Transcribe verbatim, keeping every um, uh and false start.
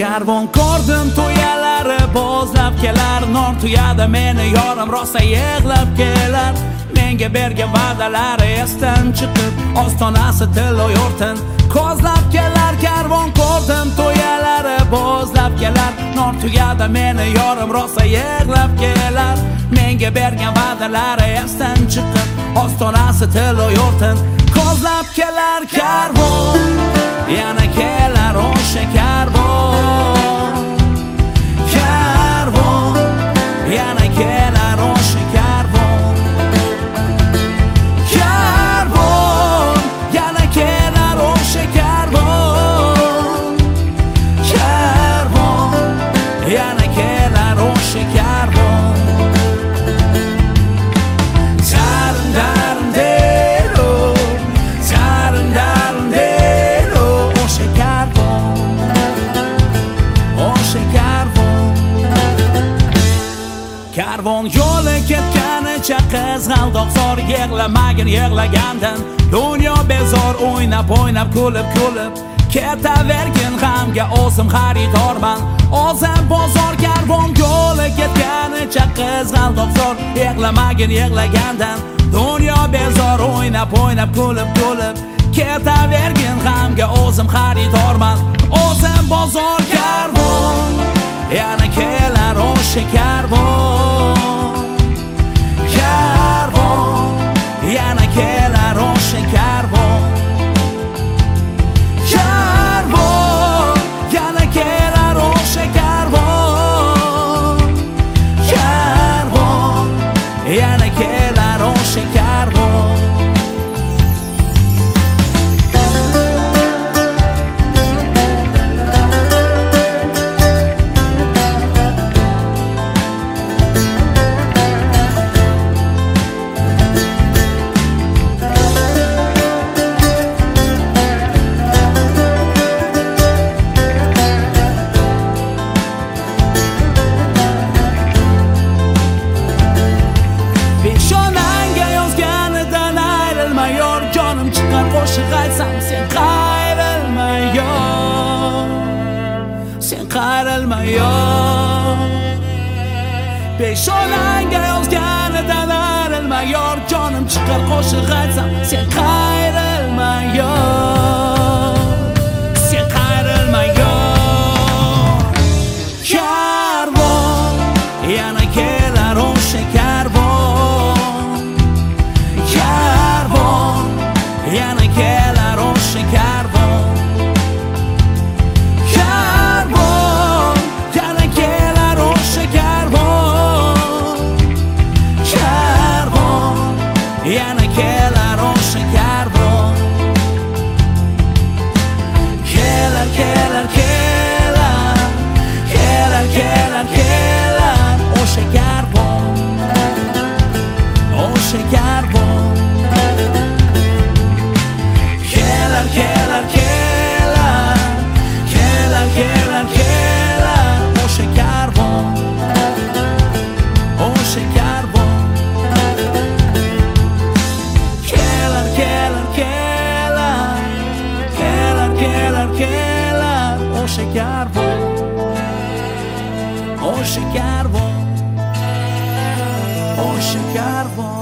Karvon ko'rdim to'yalari bozlab kelar, non tuyada meni yorim rosa yig'lab kelar. Menga bergan va'dalari esdan chiqib, ostonasi tilo yo'rtin kozlab kelar. Karvon ko'rdim to'yalari bozlab kelar, non tuyada meni yorim rosa yig'lab kelar. Menga bergan va'dalari esdan chiqib, ostonasi tilo yo'rtin kozlab kelar. Karvon yana kelar o'sha karvon, karvon yana kelar o'sha karvon, karvon yana kelar o'sha karvon, karvon yana kelar o'sha karvon. Karvon yo'li ketganicha qizg'aldoqzor, yig'lamagin yig'lagandan dunyo bezor. O'ynab o'ynab kulib kulib ketavergin g'amga, o'zim xaridorman o'zim bozor. Karvon yo'li ketganicha qizg'aldoqzor, yig'lamagin yig'lagandan dunyo bezor. O'ynab o'ynab kulib kulib ketavergin g'amga, o'zim xaridorman o'zim bozor. Karvon yana kelar o'sha karvon, karvon yana kelar o'sha karvon, karvon yana kelar o'sha karvon, karvon yana kelar o'sha karvon. Peshonangga yozganidan ayrilma yor, jonim chiqqan qo'shiq aytsam sen qayrilma yor, sen qayrilma yor. Peshonangga yozganidan ayrilma yor, jonim chiqqan qo'shiq aytsam sen qayrilma yor, sen qayrilma yor. Karvon yana kelar o'sha karvon, karvon yana kelar o'sha karvon, karvon yana kelar o'sha karvon, karvon yana kelar o'sha karvon. Kelar kelar kelar, kelar kelar kelar o'sha karvon, o'sha karvon. Kelar kelar kelar, kelar kelar kelar o'sha karvon, o'sha karvon. Kelar kelar kelar, kelar kelar kelar o'sha karvon, o'sha karvon, o'sha karvon.